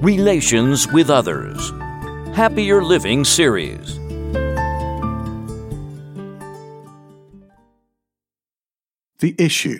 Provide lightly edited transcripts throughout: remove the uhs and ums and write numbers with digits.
Relations with Others. Happier Living Series. The issue.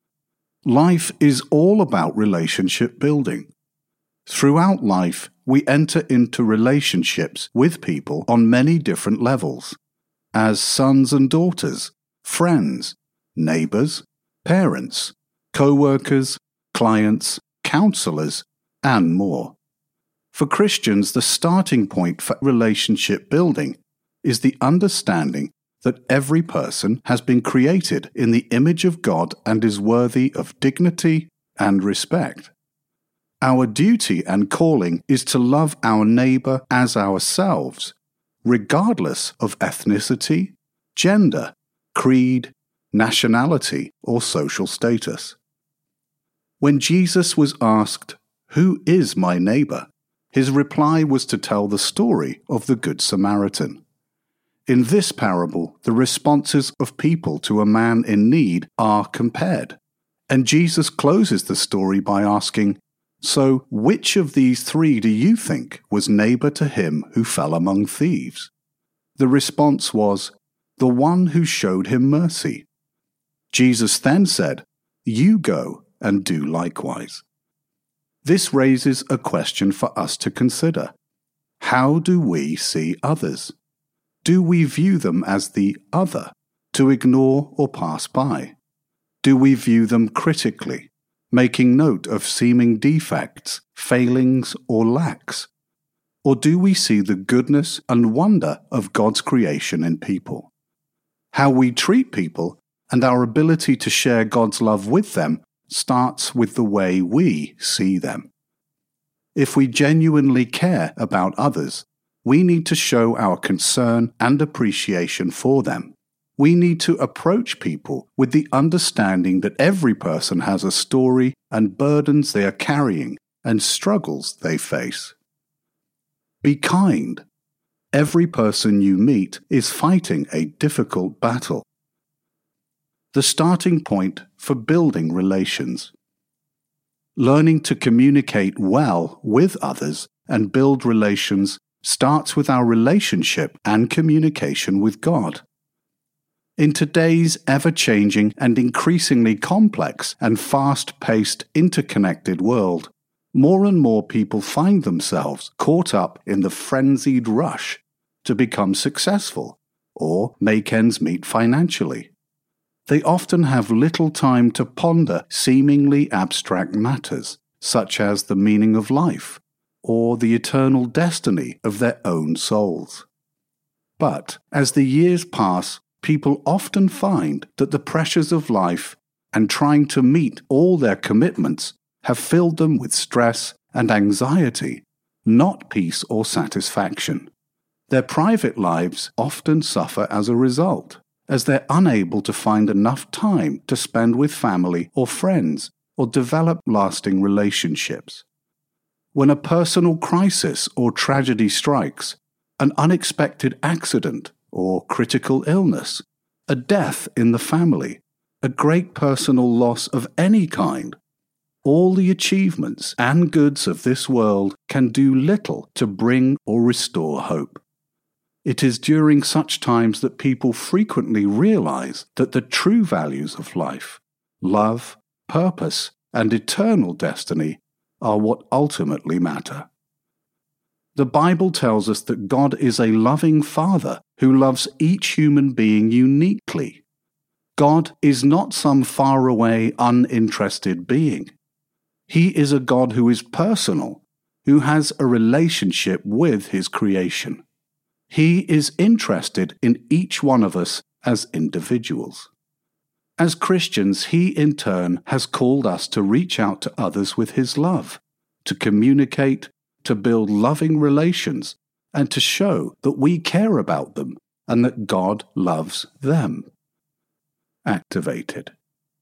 Life is all about relationship building. Throughout life, we enter into relationships with people on many different levels, as sons and daughters, friends, neighbors, parents, co-workers, clients, counselors, and more. For Christians, the starting point for relationship building is the understanding that every person has been created in the image of God and is worthy of dignity and respect. Our duty and calling is to love our neighbor as ourselves, regardless of ethnicity, gender, creed, nationality, or social status. When Jesus was asked, "Who is my neighbor?" his reply was to tell the story of the Good Samaritan. In this parable, the responses of people to a man in need are compared, and Jesus closes the story by asking, "So, which of these three do you think was neighbor to him who fell among thieves?" The response was, "The one who showed him mercy." Jesus then said, "You go and do likewise." This raises a question for us to consider. How do we see others? Do we view them as the other, to ignore or pass by? Do we view them critically, making note of seeming defects, failings, or lacks? Or do we see the goodness and wonder of God's creation in people? How we treat people and our ability to share God's love with them starts with the way we see them. If we genuinely care about others, we need to show our concern and appreciation for them. We need to approach people with the understanding that every person has a story and burdens they are carrying and struggles they face. Be kind. Every person you meet is fighting a difficult battle. The starting point for building relations. Learning to communicate well with others and build relations starts with our relationship and communication with God. In today's ever-changing and increasingly complex and fast-paced interconnected world, more and more people find themselves caught up in the frenzied rush to become successful or make ends meet financially. They often have little time to ponder seemingly abstract matters, such as the meaning of life or the eternal destiny of their own souls. But as the years pass, people often find that the pressures of life and trying to meet all their commitments have filled them with stress and anxiety, not peace or satisfaction. Their private lives often suffer as a result, as they're unable to find enough time to spend with family or friends or develop lasting relationships. When a personal crisis or tragedy strikes, an unexpected accident or critical illness, a death in the family, a great personal loss of any kind, all the achievements and goods of this world can do little to bring or restore hope. It is during such times that people frequently realize that the true values of life, love, purpose, and eternal destiny are what ultimately matter. The Bible tells us that God is a loving Father who loves each human being uniquely. God is not some faraway, uninterested being. He is a God who is personal, who has a relationship with His creation. He is interested in each one of us as individuals. As Christians, He in turn has called us to reach out to others with His love, to communicate, to build loving relations, and to show that we care about them and that God loves them. Activated.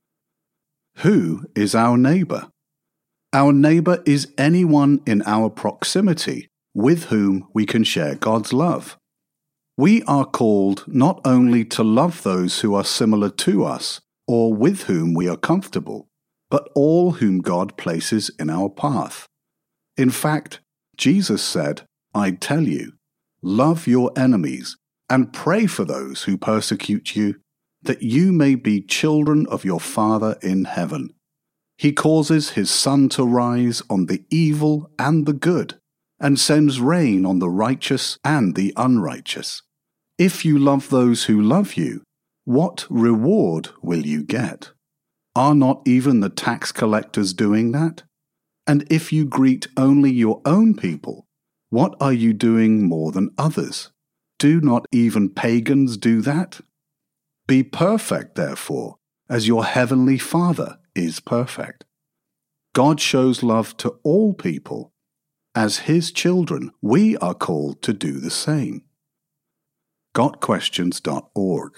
Who is our neighbor? Our neighbor is anyone in our proximity with whom we can share God's love. We are called not only to love those who are similar to us or with whom we are comfortable, but all whom God places in our path. In fact, Jesus said, "I tell you, love your enemies and pray for those who persecute you, that you may be children of your Father in heaven. He causes his sun to rise on the evil and the good, and sends rain on the righteous and the unrighteous. If you love those who love you, what reward will you get? Are not even the tax collectors doing that? And if you greet only your own people, what are you doing more than others? Do not even pagans do that? Be perfect, therefore, as your heavenly Father is perfect." God shows love to all people. As His children, we are called to do the same. GotQuestions.org.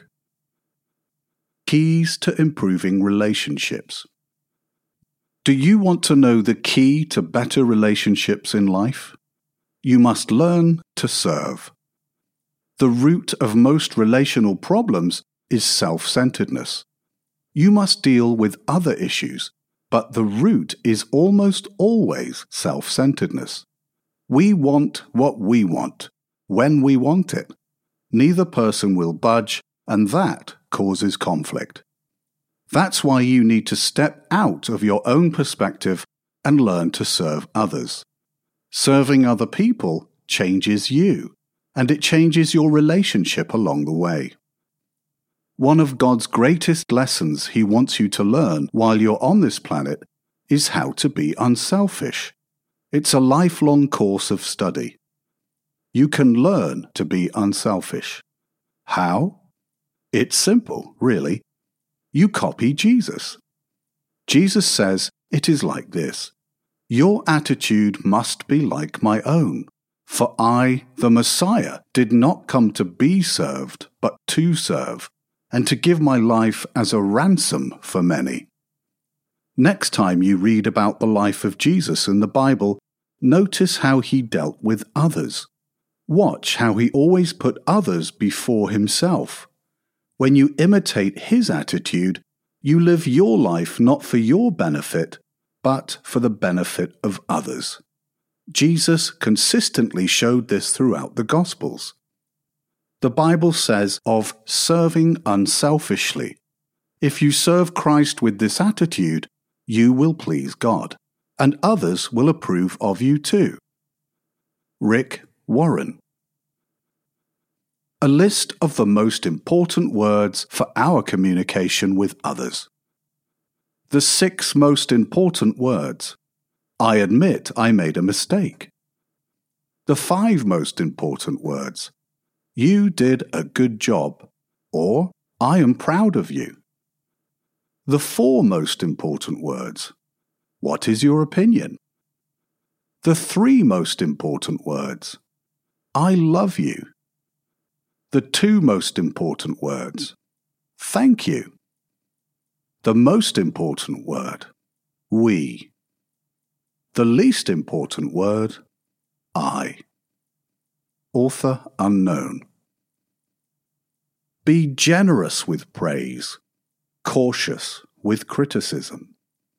Keys to improving relationships. Do you want to know the key to better relationships in life? You must learn to serve. The root of most relational problems is self-centeredness. You must deal with other issues, but the root is almost always self-centeredness. We want what we want, when we want it. Neither person will budge, and that causes conflict. That's why you need to step out of your own perspective and learn to serve others. Serving other people changes you, and it changes your relationship along the way. One of God's greatest lessons He wants you to learn while you're on this planet is how to be unselfish. It's a lifelong course of study. You can learn to be unselfish. How? It's simple, really. You copy Jesus. Jesus says it is like this: "Your attitude must be like my own. For I, the Messiah, did not come to be served, but to serve, and to give my life as a ransom for many." Next time you read about the life of Jesus in the Bible, notice how He dealt with others. Watch how He always put others before Himself. When you imitate His attitude, you live your life not for your benefit, but for the benefit of others. Jesus consistently showed this throughout the Gospels. The Bible says of serving unselfishly. If you serve Christ with this attitude, you will please God, and others will approve of you too. Rick Warren. A list of the most important words for our communication with others. The 6 most important words. I admit I made a mistake. The 5 most important words. You did a good job, or I am proud of you. The 4 most important words. What is your opinion? The 3 most important words. I love you. The 2 most important words. Thank you. The most important word. We. The least important word. I. Author unknown. Be generous with praise, cautious with criticism.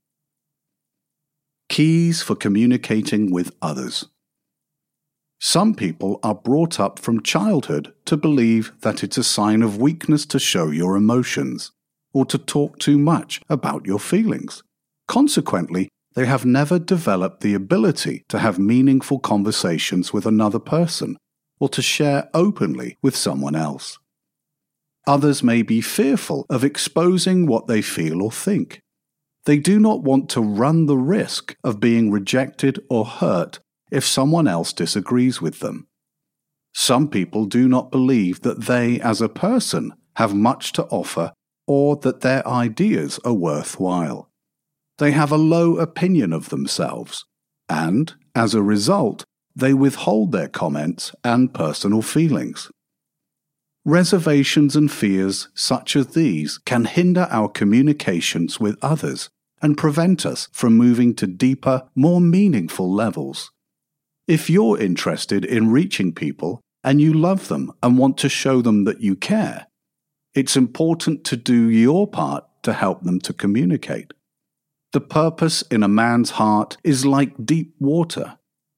Keys for communicating with others. Some people are brought up from childhood to believe that it's a sign of weakness to show your emotions, or to talk too much about your feelings. Consequently, they have never developed the ability to have meaningful conversations with another person, or to share openly with someone else. Others may be fearful of exposing what they feel or think. They do not want to run the risk of being rejected or hurt if someone else disagrees with them. Some people do not believe that they, as a person, have much to offer or that their ideas are worthwhile. They have a low opinion of themselves, and, as a result, they withhold their comments and personal feelings. Reservations and fears such as these can hinder our communications with others and prevent us from moving to deeper, more meaningful levels. If you're interested in reaching people and you love them and want to show them that you care, it's important to do your part to help them to communicate. The purpose in a man's heart is like deep water.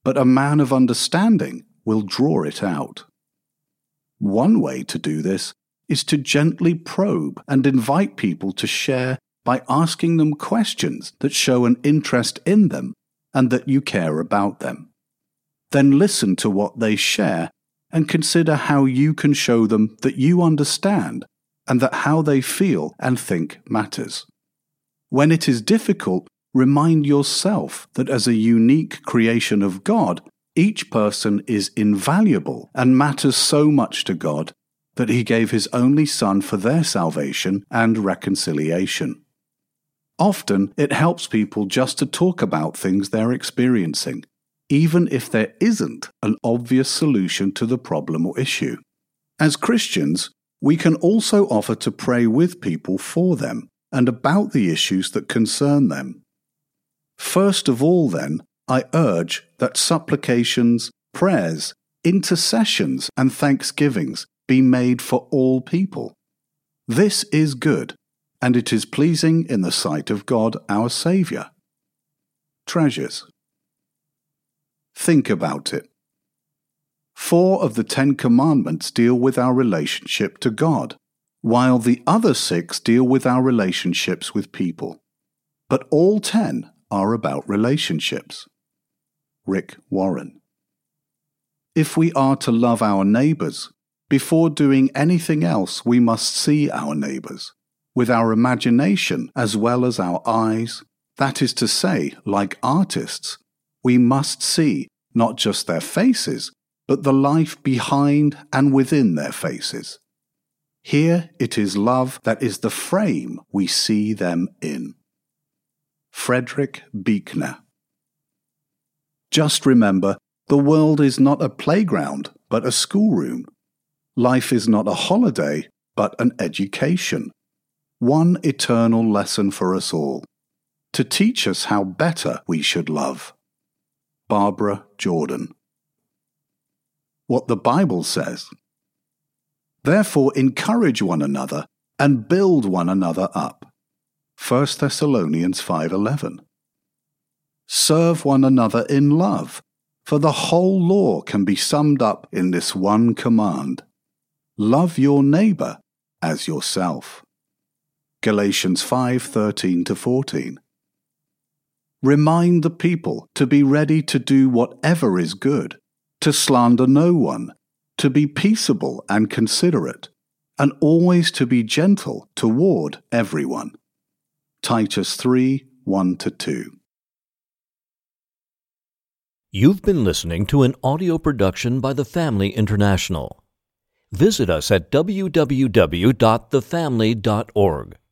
but a man of understanding will draw it out. One way to do this is to gently probe and invite people to share by asking them questions that show an interest in them and that you care about them. Then listen to what they share and consider how you can show them that you understand and that how they feel and think matters. When it is difficult, remind yourself that as a unique creation of God, each person is invaluable and matters so much to God that He gave His only Son for their salvation and reconciliation. Often it helps people just to talk about things they're experiencing, even if there isn't an obvious solution to the problem or issue. As Christians, we can also offer to pray with people for them and about the issues that concern them. First of all, then, I urge that supplications, prayers, intercessions, and thanksgivings be made for all people. This is good, and it is pleasing in the sight of God our Saviour. Treasures. Think about it. 4 of the 10 commandments deal with our relationship to God, while the other 6 deal with our relationships with people. But all 10 are about relationships. Rick Warren. If we are to love our neighbours, before doing anything else we must see our neighbours, with our imagination as well as our eyes. That is to say, like artists, we must see not just their faces, but the life behind and within their faces. Here it is love that is the frame we see them in. Frederick Buechner. Just remember, the world is not a playground, but a schoolroom. Life is not a holiday, but an education. One eternal lesson for us all, to teach us how better we should love. Barbara Jordan. What the Bible says. Therefore encourage one another and build one another up. 1 Thessalonians 5:11. Serve one another in love, for the whole law can be summed up in this one command. Love your neighbour as yourself. Galatians 5:13-14. Remind the people to be ready to do whatever is good, to slander no one, to be peaceable and considerate, and always to be gentle toward everyone. Titus 3:1-2. You've been listening to an audio production by The Family International. Visit us at www.thefamily.org.